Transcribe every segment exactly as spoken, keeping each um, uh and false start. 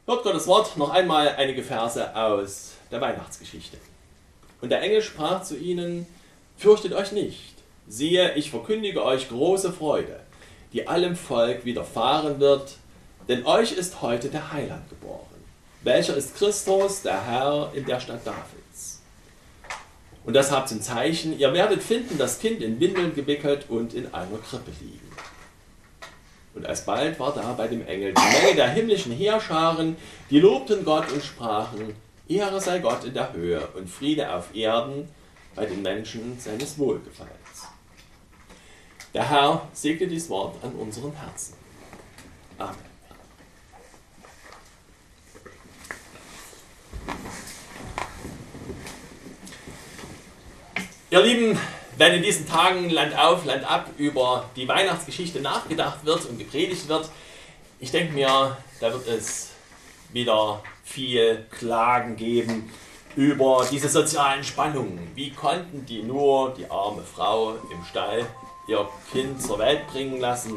Hört Gottes Wort noch einmal einige Verse aus der Weihnachtsgeschichte. Und der Engel sprach zu ihnen: Fürchtet euch nicht, siehe, ich verkündige euch große Freude, die allem Volk widerfahren wird, denn euch ist heute der Heiland geboren, welcher ist Christus, der Herr, in der Stadt Davids. Und das habt zum Zeichen: Ihr werdet finden das Kind in Windeln gewickelt und in einer Krippe liegen. Und alsbald war da bei dem Engel die Menge der himmlischen Heerscharen, die lobten Gott und sprachen: Ehre sei Gott in der Höhe und Friede auf Erden bei den Menschen seines Wohlgefallens. Der Herr segne dieses Wort an unseren Herzen. Amen. Ihr Lieben, wenn in diesen Tagen Land auf, Land ab über die Weihnachtsgeschichte nachgedacht wird und gepredigt wird, ich denke mir, da wird es wieder viel Klagen geben über diese sozialen Spannungen. Wie konnten die nur, die arme Frau im Stall, ihr Kind zur Welt bringen lassen?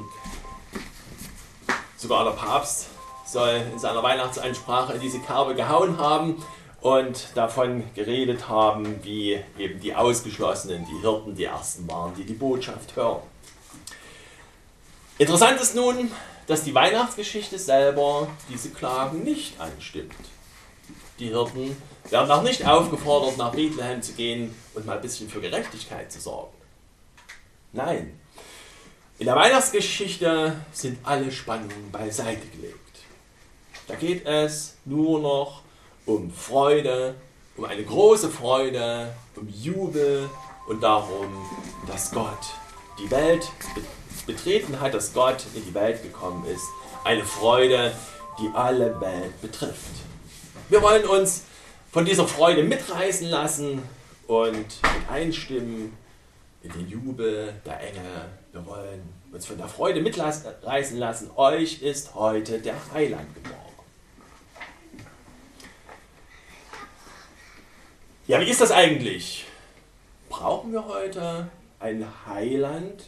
Sogar der Papst soll in seiner Weihnachtsansprache in diese Kerbe gehauen haben und davon geredet haben, wie eben die Ausgeschlossenen, die Hirten, die Ersten waren, die die Botschaft hören. Interessant ist nun, dass die Weihnachtsgeschichte selber diese Klagen nicht anstimmt. Die Hirten werden auch nicht aufgefordert, nach Bethlehem zu gehen und mal ein bisschen für Gerechtigkeit zu sorgen. Nein, in der Weihnachtsgeschichte sind alle Spannungen beiseite gelegt. Da geht es nur noch um Freude, um eine große Freude, um Jubel und darum, dass Gott die Welt betreten hat, dass Gott in die Welt gekommen ist. Eine Freude, die alle Welt betrifft. Wir wollen uns von dieser Freude mitreißen lassen und mit einstimmen in den Jubel der Engel. Wir wollen uns von der Freude mitreißen lassen. Euch ist heute der Heiland geboren. Ja, wie ist das eigentlich? Brauchen wir heute einen Heiland?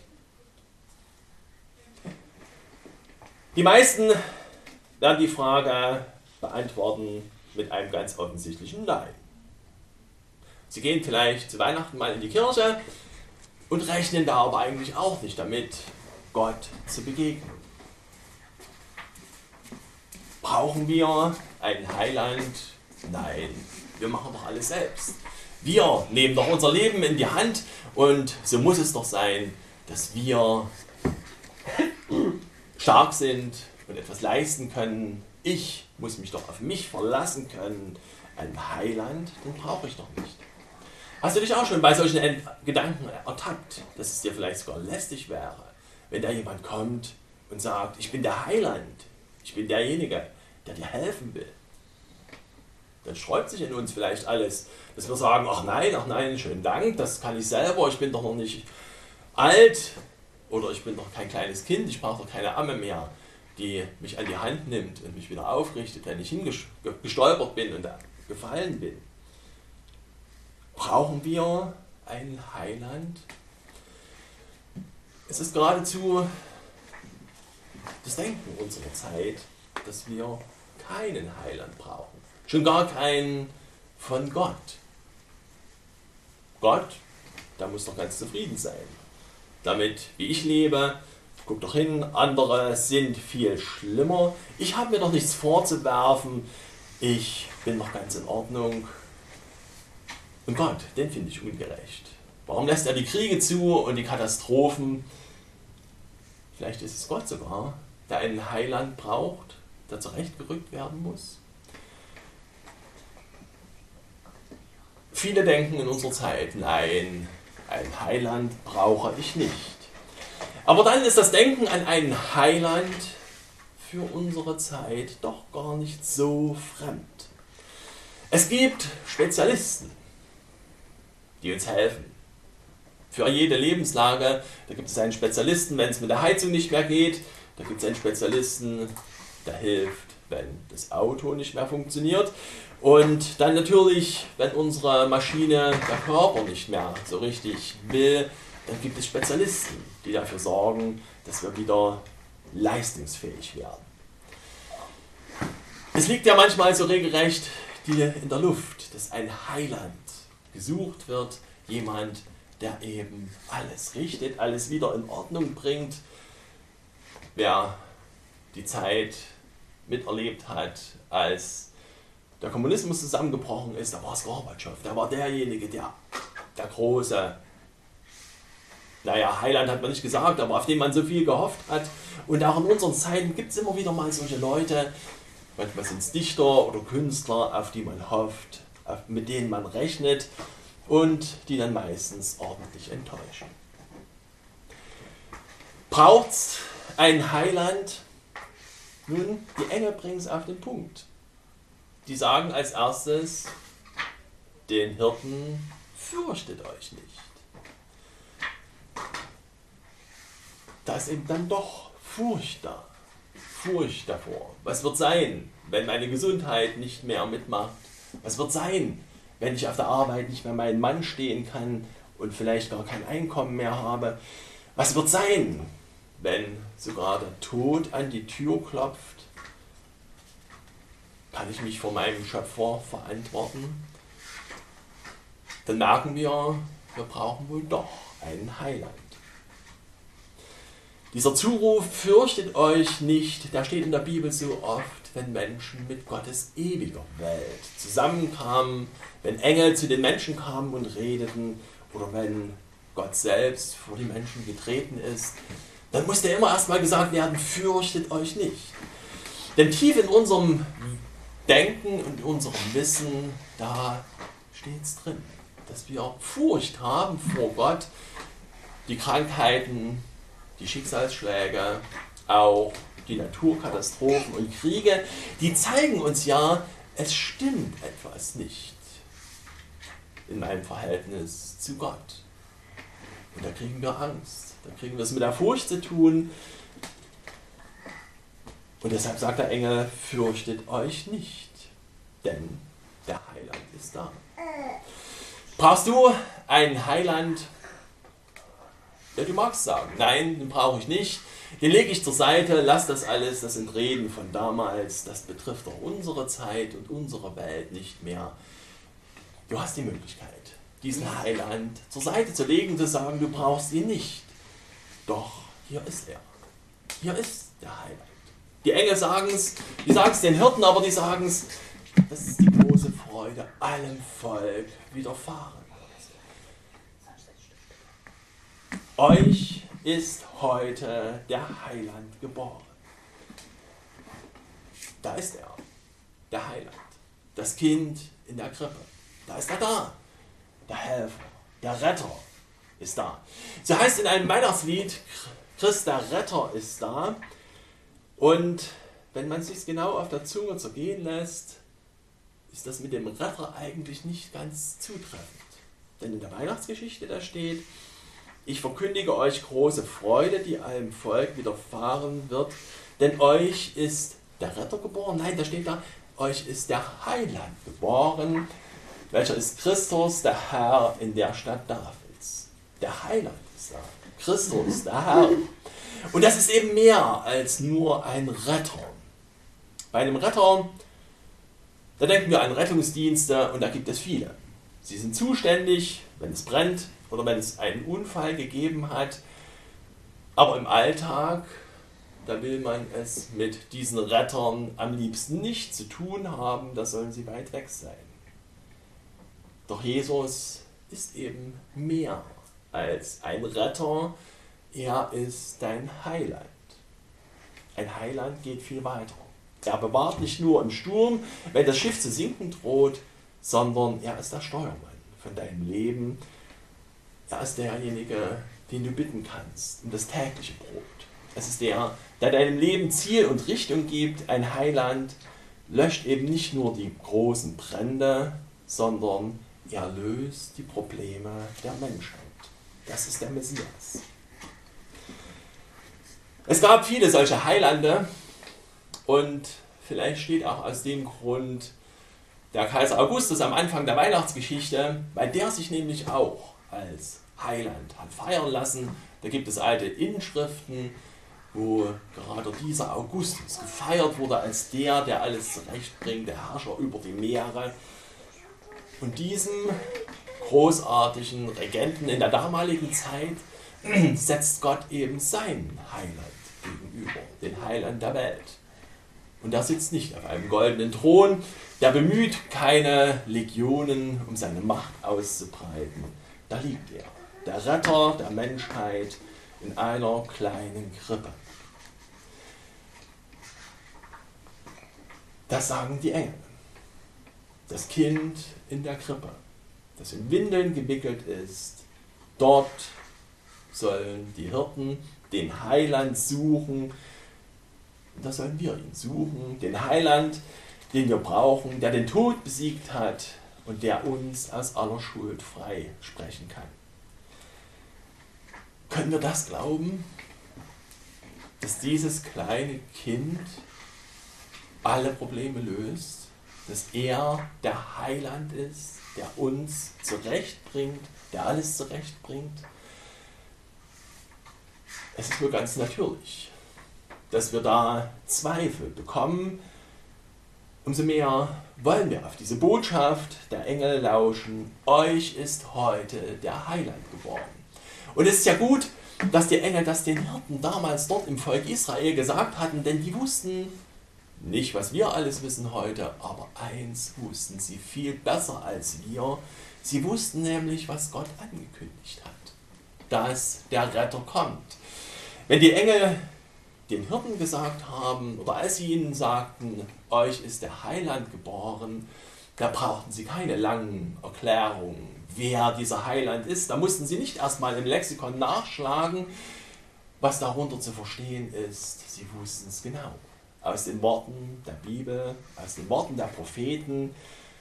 Die meisten werden die Frage beantworten mit einem ganz offensichtlichen Nein. Sie gehen vielleicht zu Weihnachten mal in die Kirche und rechnen da aber eigentlich auch nicht damit, Gott zu begegnen. Brauchen wir einen Heiland? Nein. Wir machen doch alles selbst. Wir nehmen doch unser Leben in die Hand und so muss es doch sein, dass wir stark sind und etwas leisten können. Ich muss mich doch auf mich verlassen können. Einen Heiland, den brauche ich doch nicht. Hast du dich auch schon bei solchen Gedanken ertappt, dass es dir vielleicht sogar lästig wäre, wenn da jemand kommt und sagt: Ich bin der Heiland, ich bin derjenige, der dir helfen will? Dann sträubt sich in uns vielleicht alles, dass wir sagen: Ach nein, ach nein, schönen Dank, das kann ich selber, ich bin doch noch nicht alt oder ich bin doch kein kleines Kind, ich brauche doch keine Amme mehr, die mich an die Hand nimmt und mich wieder aufrichtet, wenn ich hingestolpert bin und gefallen bin. Brauchen wir einen Heiland? Es ist geradezu das Denken unserer Zeit, dass wir keinen Heiland brauchen. Schon gar keinen von Gott. Gott, der muss doch ganz zufrieden sein damit, wie ich lebe. Guck doch hin, andere sind viel schlimmer. Ich habe mir doch nichts vorzuwerfen. Ich bin doch ganz in Ordnung. Und Gott, den finde ich ungerecht. Warum lässt er die Kriege zu und die Katastrophen? Vielleicht ist es Gott sogar, der einen Heiland braucht, der zurechtgerückt werden muss. Viele denken in unserer Zeit: Nein, einen Heiland brauche ich nicht. Aber dann ist das Denken an einen Heiland für unsere Zeit doch gar nicht so fremd. Es gibt Spezialisten, die uns helfen. Für jede Lebenslage, da gibt es einen Spezialisten, wenn es mit der Heizung nicht mehr geht. Da gibt es einen Spezialisten, der hilft, wenn das Auto nicht mehr funktioniert. Und dann natürlich, wenn unsere Maschine, der Körper nicht mehr so richtig will, dann gibt es Spezialisten, die dafür sorgen, dass wir wieder leistungsfähig werden. Es liegt ja manchmal so regelrecht die in der Luft, dass ein Heiland gesucht wird, jemand, der eben alles richtet, alles wieder in Ordnung bringt. Wer die Zeit miterlebt hat, als der Kommunismus zusammengebrochen ist, da war es Gorbatschow, der war derjenige, der, der große, naja, Heiland hat man nicht gesagt, aber auf den man so viel gehofft hat. Und auch in unseren Zeiten gibt es immer wieder mal solche Leute, manchmal sind es Dichter oder Künstler, auf die man hofft, auf, mit denen man rechnet und die dann meistens ordentlich enttäuschen. Braucht es ein Heiland? Nun, die Engel bringen es auf den Punkt. Die sagen als erstes den Hirten, fürchtet euch nicht. Da ist eben dann doch Furcht da. Furcht davor. Was wird sein, wenn meine Gesundheit nicht mehr mitmacht? Was wird sein, wenn ich auf der Arbeit nicht mehr meinen Mann stehen kann und vielleicht gar kein Einkommen mehr habe? Was wird sein, wenn sogar der Tod an die Tür klopft? Kann ich mich vor meinem Schöpfer verantworten? Dann merken wir, wir brauchen wohl doch einen Heiland. Dieser Zuruf, fürchtet euch nicht, der steht in der Bibel so oft, wenn Menschen mit Gottes ewiger Welt zusammenkamen, wenn Engel zu den Menschen kamen und redeten oder wenn Gott selbst vor die Menschen getreten ist, dann musste immer erstmal gesagt werden, fürchtet euch nicht. Denn tief in unserem Denken und unserem Wissen, da steht es drin, dass wir Furcht haben vor Gott, die Krankheiten, die Schicksalsschläge, auch die Naturkatastrophen und Kriege, die zeigen uns ja, es stimmt etwas nicht in meinem Verhältnis zu Gott. Und da kriegen wir Angst, da kriegen wir es mit der Furcht zu tun. Und deshalb sagt der Engel, fürchtet euch nicht, denn der Heiland ist da. Brauchst du einen Heiland? Ja, du magst sagen, nein, den brauche ich nicht. Den lege ich zur Seite, lass das alles, das sind Reden von damals, das betrifft doch unsere Zeit und unsere Welt nicht mehr. Du hast die Möglichkeit, diesen Heiland zur Seite zu legen, zu sagen, du brauchst ihn nicht. Doch, hier ist er. Hier ist der Heiland. Die Engel sagen es, die sagen es den Hirten, aber die sagen es, das ist die große Freude, allem Volk widerfahren. Euch ist heute der Heiland geboren. Da ist er, der Heiland, das Kind in der Krippe. Da ist er da, der Helfer, der Retter ist da. So heißt in einem Weihnachtslied, Christ der Retter ist da. Und wenn man es sich genau auf der Zunge zergehen lässt, ist das mit dem Retter eigentlich nicht ganz zutreffend. Denn in der Weihnachtsgeschichte da steht, ich verkündige euch große Freude, die allem Volk widerfahren wird, denn euch ist der Retter geboren. Nein, da steht da, euch ist der Heiland geboren, welcher ist Christus, der Herr in der Stadt Davids. Der Heiland ist da, Christus, der Herr. Und das ist eben mehr als nur ein Retter. Bei einem Retter, da denken wir an Rettungsdienste und da gibt es viele. Sie sind zuständig, wenn es brennt oder wenn es einen Unfall gegeben hat. Aber im Alltag, da will man es mit diesen Rettern am liebsten nicht zu tun haben, da sollen sie weit weg sein. Doch Jesus ist eben mehr als ein Retter, er ist dein Heiland. Ein Heiland geht viel weiter. Er bewahrt nicht nur im Sturm, wenn das Schiff zu sinken droht, sondern er ist der Steuermann von deinem Leben. Er ist derjenige, den du bitten kannst um das tägliche Brot. Es ist der, der deinem Leben Ziel und Richtung gibt. Ein Heiland löscht eben nicht nur die großen Brände, sondern er löst die Probleme der Menschheit. Das ist der Messias. Es gab viele solche Heilande und vielleicht steht auch aus dem Grund der Kaiser Augustus am Anfang der Weihnachtsgeschichte, weil der sich nämlich auch als Heiland hat feiern lassen. Da gibt es alte Inschriften, wo gerade dieser Augustus gefeiert wurde als der, der alles zurechtbringt, der Herrscher über die Meere. Und diesem großartigen Regenten in der damaligen Zeit setzt Gott eben seinen Heiland gegenüber, den Heiland der Welt. Und er sitzt nicht auf einem goldenen Thron, der bemüht keine Legionen, um seine Macht auszubreiten. Da liegt er, der Retter der Menschheit in einer kleinen Krippe. Das sagen die Engel. Das Kind in der Krippe, das in Windeln gewickelt ist, dort sollen die Hirten den Heiland suchen. Und da sollen wir ihn suchen, den Heiland, den wir brauchen, der den Tod besiegt hat und der uns aus aller Schuld frei sprechen kann. Können wir das glauben, dass dieses kleine Kind alle Probleme löst, dass er der Heiland ist, der uns zurechtbringt, der alles zurechtbringt? Es ist nur ganz natürlich, dass wir da Zweifel bekommen. Umso mehr wollen wir auf diese Botschaft der Engel lauschen. Euch ist heute der Heiland geboren. Und es ist ja gut, dass die Engel das den Hirten damals dort im Volk Israel gesagt hatten, denn die wussten nicht, was wir alles wissen heute, aber eins wussten sie viel besser als wir. Sie wussten nämlich, was Gott angekündigt hat, dass der Retter kommt. Wenn die Engel den Hirten gesagt haben, oder als sie ihnen sagten, euch ist der Heiland geboren, da brauchten sie keine langen Erklärungen, wer dieser Heiland ist. Da mussten sie nicht erstmal im Lexikon nachschlagen, was darunter zu verstehen ist. Sie wussten es genau. Aus den Worten der Bibel, aus den Worten der Propheten.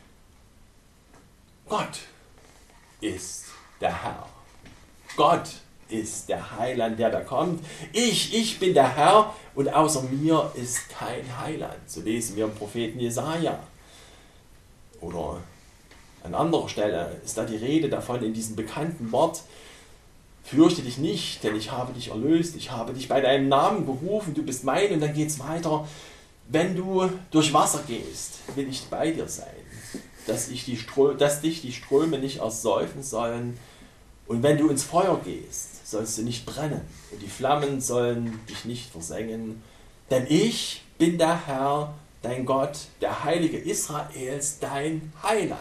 Gott ist der Herr. Gott ist der Heiland, der da kommt. Ich, ich bin der Herr und außer mir ist kein Heiland. So lesen wir im Propheten Jesaja. Oder an anderer Stelle ist da die Rede davon in diesem bekannten Wort: Fürchte dich nicht, denn ich habe dich erlöst, ich habe dich bei deinem Namen berufen, du bist mein. Und dann geht es weiter: Wenn du durch Wasser gehst, will ich bei dir sein, dass, ich die Strö- dass dich die Ströme nicht ersäufen sollen. Und wenn du ins Feuer gehst, sollst du nicht brennen, und die Flammen sollen dich nicht versengen. Denn ich bin der Herr, dein Gott, der Heilige Israels, dein Heiland.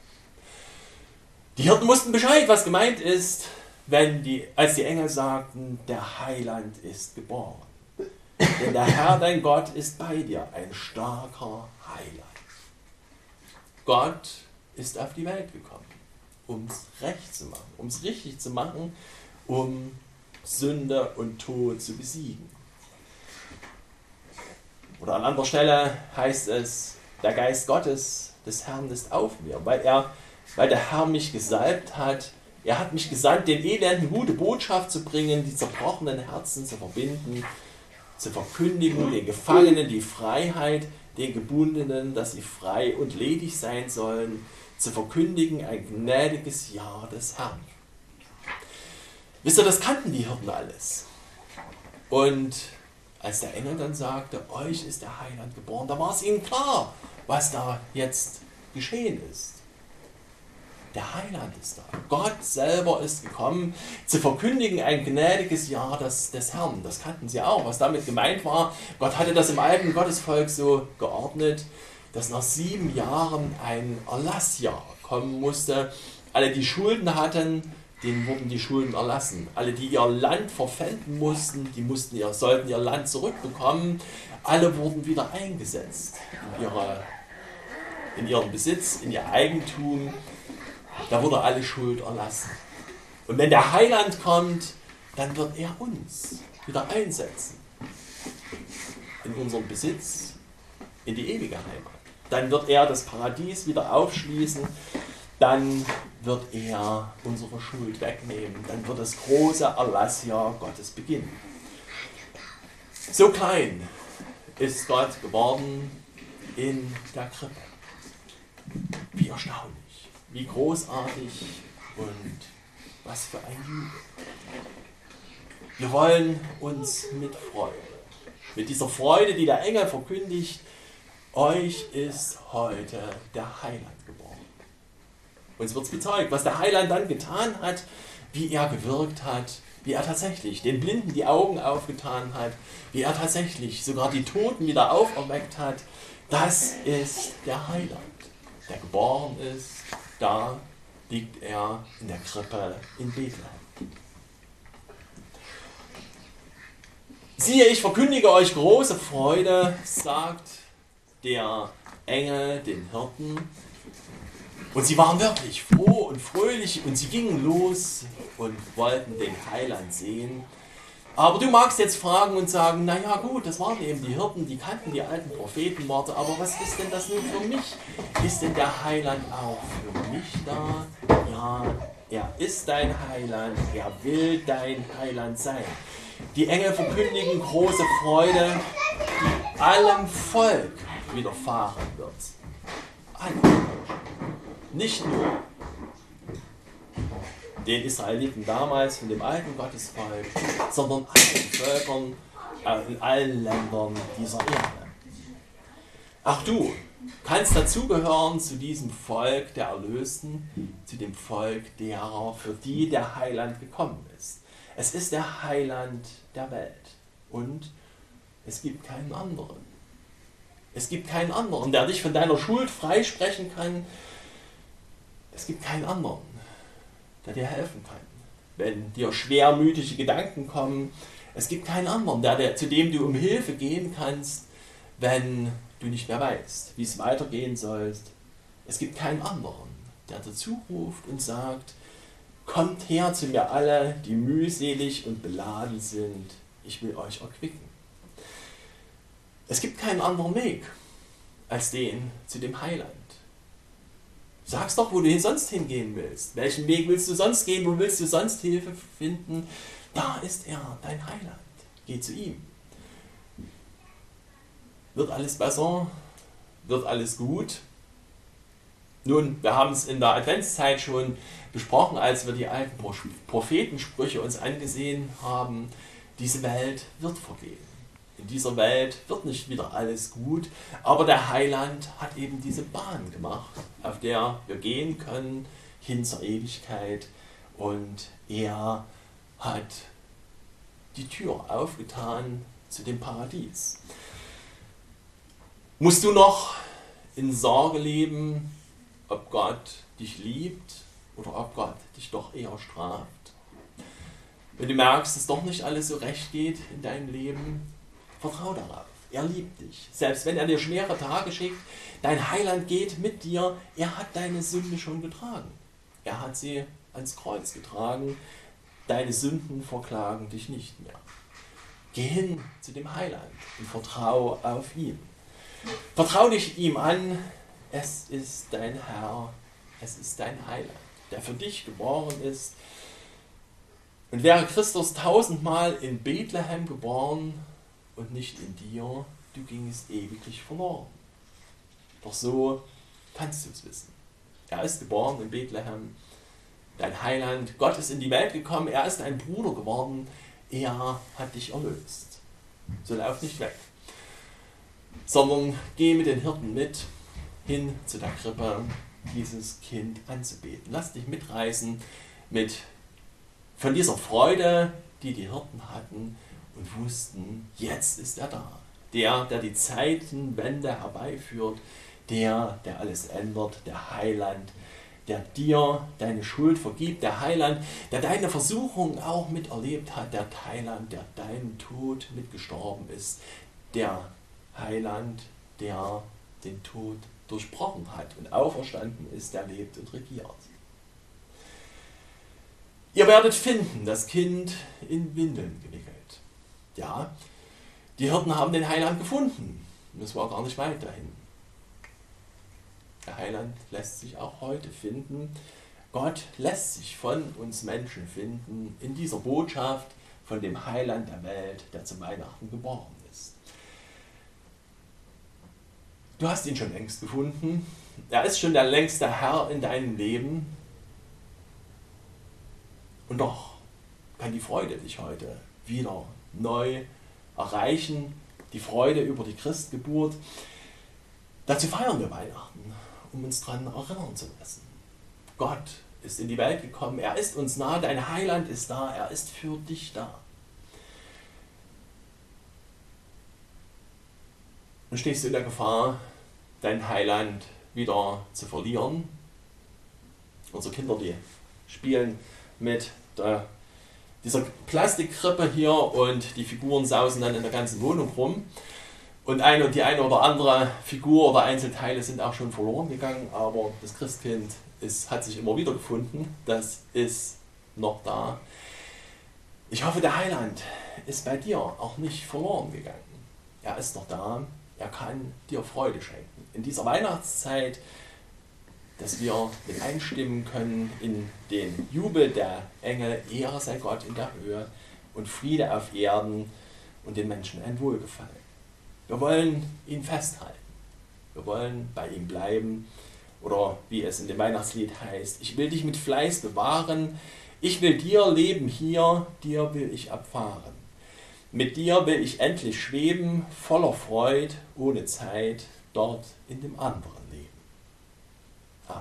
Die Hirten wussten Bescheid, was gemeint ist, wenn die, als die Engel sagten, der Heiland ist geboren. Denn der Herr, dein Gott, ist bei dir, ein starker Heiland. Gott ist auf die Welt gekommen, um es recht zu machen, um es richtig zu machen, um Sünde und Tod zu besiegen. Oder an anderer Stelle heißt es, der Geist Gottes des Herrn ist auf mir, weil, er, weil der Herr mich gesalbt hat. Er hat mich gesandt, den Elenden gute Botschaft zu bringen, die zerbrochenen Herzen zu verbinden, zu verkündigen, den Gefangenen die Freiheit, den Gebundenen, dass sie frei und ledig sein sollen, zu verkündigen ein gnädiges Jahr des Herrn. Wisst ihr, das kannten die Hirten alles. Und als der Engel dann sagte, euch ist der Heiland geboren, da war es ihnen klar, was da jetzt geschehen ist. Der Heiland ist da. Gott selber ist gekommen, zu verkündigen ein gnädiges Jahr des, des Herrn. Das kannten sie auch, was damit gemeint war. Gott hatte das im alten Gottesvolk so geordnet, dass nach sieben Jahren ein Erlassjahr kommen musste. Alle, die Schulden hatten, denen wurden die Schulden erlassen. Alle, die ihr Land verpfänden mussten, die mussten ihr, sollten ihr Land zurückbekommen. Alle wurden wieder eingesetzt in, ihre, in ihren Besitz, in ihr Eigentum. Da wurde alle Schuld erlassen. Und wenn der Heiland kommt, dann wird er uns wieder einsetzen. In unseren Besitz, in die ewige Heimat. Dann wird er das Paradies wieder aufschließen. Dann wird er unsere Schuld wegnehmen. Dann wird das große Erlassjahr Gottes beginnen. So klein ist Gott geworden in der Krippe. Wie erstaunlich. Wie großartig und was für ein Jubel. Wir wollen uns mit freuen. Mit dieser Freude, die der Engel verkündigt, euch ist heute der Heiland geboren. Uns wird bezeugt, was der Heiland dann getan hat, wie er gewirkt hat, wie er tatsächlich den Blinden die Augen aufgetan hat, wie er tatsächlich sogar die Toten wieder auferweckt hat. Das ist der Heiland, der geboren ist. Da liegt er in der Krippe in Bethlehem. Siehe, ich verkündige euch große Freude, sagt der Engel den Hirten. Und sie waren wirklich froh und fröhlich und sie gingen los und wollten den Heiland sehen. Aber du magst jetzt fragen und sagen, naja gut, das waren eben die Hirten, die kannten die alten Prophetenworte, aber was ist denn das nun für mich? Ist denn der Heiland auch für mich da? Ja, er ist dein Heiland, er will dein Heiland sein. Die Engel verkündigen große Freude, die allem Volk widerfahren wird. Alle. Nicht nur den Israeliten damals von dem alten Gottesvolk, sondern allen Völkern in allen Ländern dieser Erde. Auch du kannst dazugehören zu diesem Volk der Erlösten, zu dem Volk derer, für die der Heiland gekommen ist. Es ist der Heiland der Welt und es gibt keinen anderen. Es gibt keinen anderen, der dich von deiner Schuld freisprechen kann. Es gibt keinen anderen, der dir helfen kann, wenn dir schwermütige Gedanken kommen. Es gibt keinen anderen, der, der, zu dem du um Hilfe gehen kannst, wenn du nicht mehr weißt, wie es weitergehen soll. Es gibt keinen anderen, der dazu ruft und sagt, kommt her zu mir alle, die mühselig und beladen sind. Ich will euch erquicken. Es gibt keinen anderen Weg als den zu dem Heiland. Sag's doch, wo du sonst hingehen willst. Welchen Weg willst du sonst gehen? Wo willst du sonst Hilfe finden? Da ist er, dein Heiland. Geh zu ihm. Wird alles besser? Wird alles gut? Nun, wir haben es in der Adventszeit schon besprochen, als wir die alten Prophetensprüche uns angesehen haben. Diese Welt wird vergehen. In dieser Welt wird nicht wieder alles gut, aber der Heiland hat eben diese Bahn gemacht, auf der wir gehen können, hin zur Ewigkeit. Und er hat die Tür aufgetan zu dem Paradies. Musst du noch in Sorge leben, ob Gott dich liebt oder ob Gott dich doch eher straft? Wenn du merkst, dass doch nicht alles so recht geht in deinem Leben, vertrau darauf. Er liebt dich. Selbst wenn er dir schwere Tage schickt, dein Heiland geht mit dir. Er hat deine Sünde schon getragen. Er hat sie ans Kreuz getragen. Deine Sünden verklagen dich nicht mehr. Geh hin zu dem Heiland und vertrau auf ihn. Vertrau dich ihm an. Es ist dein Herr. Es ist dein Heiland, der für dich geboren ist. Und wäre Christus tausendmal in Bethlehem geboren und nicht in dir, du gingst ewiglich verloren. Doch so kannst du es wissen. Er ist geboren in Bethlehem, dein Heiland. Gott ist in die Welt gekommen, er ist ein Bruder geworden. Er hat dich erlöst. So lauf nicht weg, sondern geh mit den Hirten mit hin zu der Krippe, dieses Kind anzubeten. Lass dich mitreißen mit von dieser Freude, die die Hirten hatten und wussten, jetzt ist er da. Der, der die Zeitenwende herbeiführt, der, der alles ändert, der Heiland, der dir deine Schuld vergibt, der Heiland, der deine Versuchung auch miterlebt hat, der Heiland, der deinen Tod mitgestorben ist, der Heiland, der den Tod durchbrochen hat und auferstanden ist, der lebt und regiert. Ihr werdet finden, das Kind in Windeln gewickelt. Ja, die Hirten haben den Heiland gefunden. Das war gar nicht weit dahin. Der Heiland lässt sich auch heute finden. Gott lässt sich von uns Menschen finden in dieser Botschaft von dem Heiland der Welt, der zu Weihnachten geboren ist. Du hast ihn schon längst gefunden. Er ist schon der längste Herr in deinem Leben. Und doch kann die Freude dich heute wieder neu erreichen, die Freude über die Christgeburt. Dazu feiern wir Weihnachten, um uns daran erinnern zu lassen. Gott ist in die Welt gekommen, er ist uns nah, dein Heiland ist da, er ist für dich da. Und stehst du in der Gefahr, dein Heiland wieder zu verlieren? Unsere Kinder, die spielen mit der, dieser Plastikkrippe hier und die Figuren sausen dann in der ganzen Wohnung rum. Und eine und die eine oder andere Figur oder Einzelteile sind auch schon verloren gegangen, aber das Christkind ist, hat sich immer wieder gefunden, das ist noch da. Ich hoffe, der Heiland ist bei dir auch nicht verloren gegangen. Er ist noch da, er kann dir Freude schenken. In dieser Weihnachtszeit, dass wir mit einstimmen können in den Jubel der Engel, Ehre sei Gott in der Höhe und Friede auf Erden und den Menschen ein Wohlgefallen. Wir wollen ihn festhalten. Wir wollen bei ihm bleiben. Oder wie es in dem Weihnachtslied heißt, ich will dich mit Fleiß bewahren, ich will dir leben hier, dir will ich abfahren. Mit dir will ich endlich schweben, voller Freud, ohne Zeit, dort in dem anderen Leben. Amen.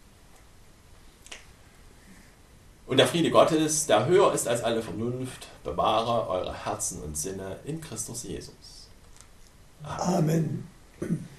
Und der Friede Gottes, der höher ist als alle Vernunft, bewahre eure Herzen und Sinne in Christus Jesus. Amen. Amen.